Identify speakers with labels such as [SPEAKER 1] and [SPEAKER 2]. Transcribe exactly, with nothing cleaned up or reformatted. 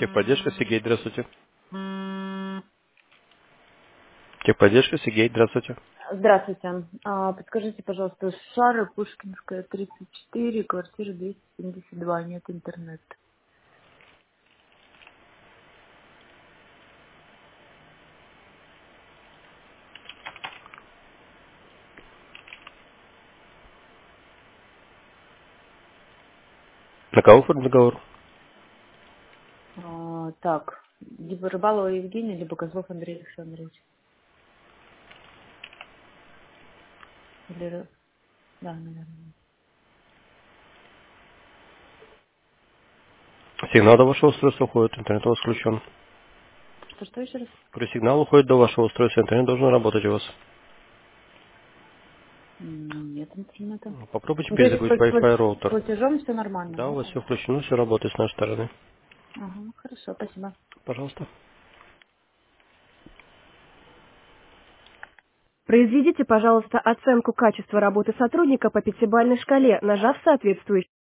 [SPEAKER 1] Техподдержка, Сергей, здравствуйте. Техподдержка, Сергей, здравствуйте.
[SPEAKER 2] Здравствуйте. А, подскажите, пожалуйста, Шара, Пушкинская, тридцать четыре, квартира двести семьдесят два, нет интернета.
[SPEAKER 1] На кого оформлен договор?
[SPEAKER 2] А, так, либо Рыбалова Евгения, либо Козлов Андрей Александрович. Или, Ры- да, наверное.
[SPEAKER 1] Сигнал до вашего устройства уходит, интернет у вас включен.
[SPEAKER 2] Что, что еще раз?
[SPEAKER 1] Говорю, сигнал уходит до вашего устройства, интернет должен работать у вас.
[SPEAKER 2] М, Нет интернета.
[SPEAKER 1] Ну, Попробуйте
[SPEAKER 2] Ну, то есть с
[SPEAKER 1] перезагрузить
[SPEAKER 2] пла-
[SPEAKER 1] Wi-Fi
[SPEAKER 2] пла- с
[SPEAKER 1] роутер.
[SPEAKER 2] платежом все нормально,
[SPEAKER 1] Да, у
[SPEAKER 2] да?
[SPEAKER 1] вас все включено, все работает с нашей стороны.
[SPEAKER 2] Ага, хорошо, спасибо.
[SPEAKER 1] Пожалуйста.
[SPEAKER 2] Произведите, пожалуйста, оценку качества работы сотрудника по пятибалльной шкале, нажав соответствующий.